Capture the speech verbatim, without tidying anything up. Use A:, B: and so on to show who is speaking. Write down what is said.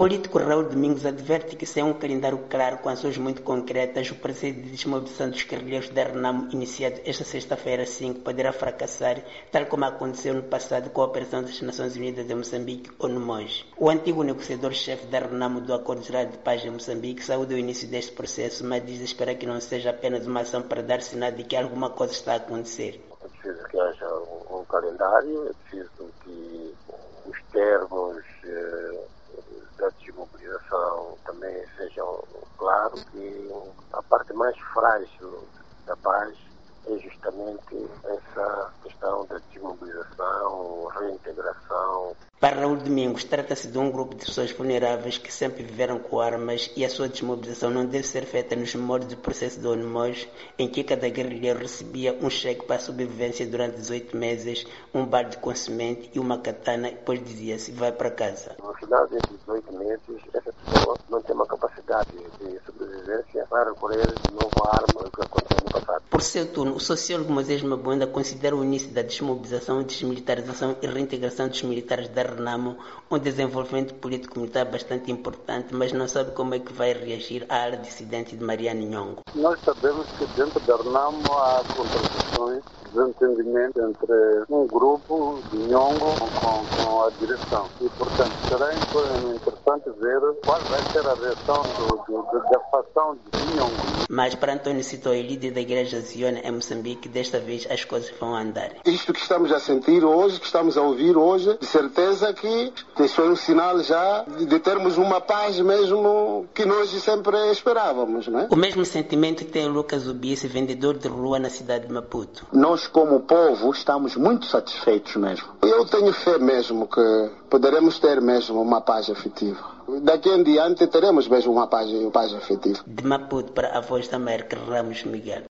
A: político Raul Domingos adverte que sem um calendário claro com ações muito concretas, o processo de desmobilização dos guerrilheiros da Renamo, iniciado esta sexta-feira cinco, poderá fracassar, tal como aconteceu no passado com a Operação das Nações Unidas em Moçambique, ONUMOS. O antigo negociador-chefe da Renamo do Acordo Geral de Paz em Moçambique saúda o início deste processo, mas diz esperar que não seja apenas uma ação para dar sinal de que alguma coisa está a acontecer.
B: É preciso que haja um, um calendário, é preciso que os termos eh, da desmobilização também sejam claros, que a parte mais frágil da paz é justamente essa questão da desmobilização, reintegração.
A: Para Raul Domingos, trata-se de um grupo de pessoas vulneráveis que sempre viveram com armas e a sua desmobilização não deve ser feita nos moldes do processo do ONUMOS, em que cada guerrilheiro recebia um cheque para a sobrevivência durante dezoito meses, um balde com semente e uma katana, e depois dizia-se, vai para casa.
B: No final desses dezoito meses, essa pessoa não tem uma capacidade de sobrevivência para recorrer de novo à arma, o que aconteceu no passado.
A: Por seu turno, o sociólogo Moisés Mabunda considera o início da desmobilização, desmilitarização e reintegração dos militares da Renamo um desenvolvimento político-militar bastante importante, mas não sabe como é que vai reagir à ala dissidente de Mariano Nhongo.
C: Nós sabemos que dentro da Renamo há contradições, desentendimento entre um grupo de Nhongo com, com a direção. E, portanto, será interessante ver qual vai ser a reação do, do, da facção de Nhongo.
A: Mas para António Sitoe, líder da Igreja Ziona em Moçambique, desta vez as coisas vão andar.
D: Isto que estamos a sentir hoje, que estamos a ouvir hoje, de certeza que isso é um sinal já de termos uma paz mesmo que nós sempre esperávamos, não é?
A: O mesmo sentimento tem Lucas Ubice, vendedor de rua na cidade de Maputo.
D: Nós, como povo, estamos muito satisfeitos mesmo. Eu tenho fé mesmo que poderemos ter mesmo uma paz efetiva. Daqui em diante teremos mesmo uma paz, uma paz efetiva.
A: De Maputo para a Voz da América, Ramos Miguel.